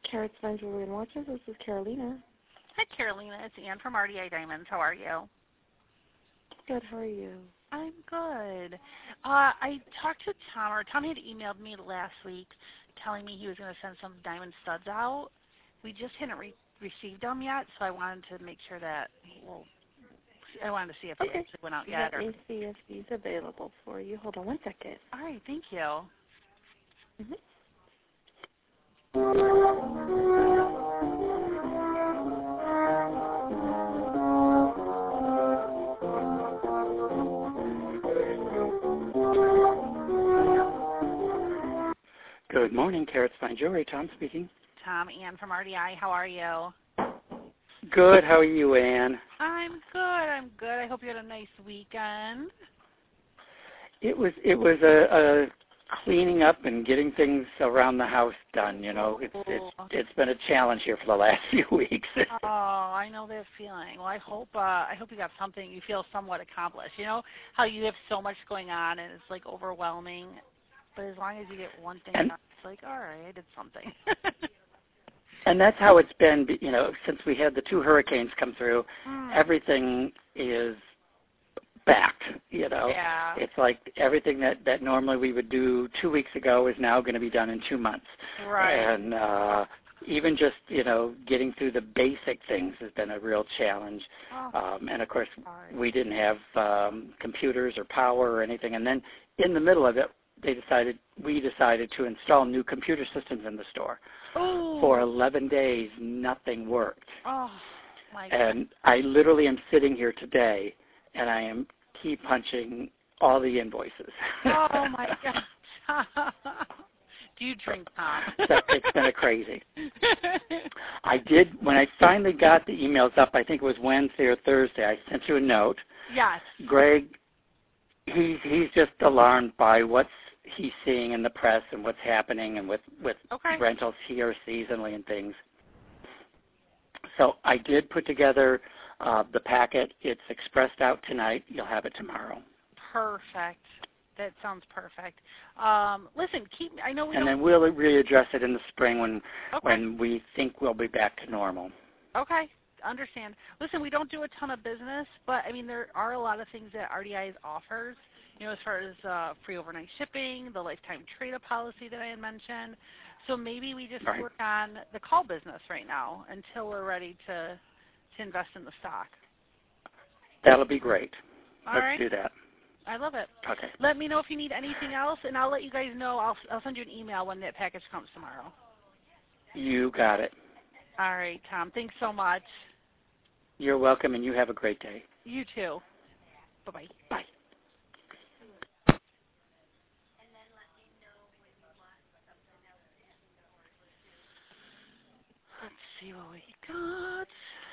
Carrots, Vines, Jewelry, and Watches. This is Carolina. Hi, Carolina. It's Ann from RDI Diamonds. How are you? Good. How are you? I'm good. I talked to Tom, or Tom had emailed me last week telling me he was going to send some diamond studs out. We just hadn't received them yet, so I wanted to make sure that, I wanted to see if they actually went out yet. Let me see if he's available for you. Hold on one second. All right, thank you. Mm-hmm. Good morning, Carrots Fine Jewelry. Tom speaking. Tom, Ann from RDI. How are you? Good. How are you, Ann? I'm good. I hope you had a nice weekend. It was a cleaning up and getting things around the house done. You know, it's been a challenge here for the last few weeks. Oh, I know that feeling. Well, I hope you got something you feel somewhat accomplished. You know how you have so much going on and it's like overwhelming, but as long as you get one thing done, it's like, all right, I did something. And that's how it's been, you know, since we had the 2 hurricanes come through. Everything is back, you know. Yeah. It's like everything that normally we would do 2 weeks ago is now going to be done in 2 months. Right. And even just, you know, getting through the basic things has been a real challenge. And, of course, we didn't have computers or power or anything. And then in the middle of it, we decided to install new computer systems in the store. Ooh. For 11 days, nothing worked. Oh, my God. And I literally am sitting here today, and I am key punching all the invoices. Oh, my God. Do you drink, Tom? So it's been a crazy. I did, when I finally got the emails up, I think it was Wednesday or Thursday, I sent you a note. Yes. Greg, he's just alarmed by what's he's seeing in the press and what's happening and with rentals here seasonally and things. So I did put together the packet. It's expressed out tonight. You'll have it tomorrow. Perfect. That sounds perfect. Listen, I know we and don't... then we'll readdress it in the spring when we think we'll be back to normal. Okay. Understand. Listen, we don't do a ton of business, but, I mean, there are a lot of things that RDI offers, you know, as far as free overnight shipping, the lifetime trade-up policy that I had mentioned. So maybe we just work on the call business right now until we're ready to invest in the stock. That'll be great. All Let's right. do that. I love it. Okay. Let me know if you need anything else, and I'll let you guys know. I'll send you an email when that package comes tomorrow. You got it. All right, Tom. Thanks so much. You're welcome, and you have a great day. You too. Bye-bye. Bye. Let's see what we got.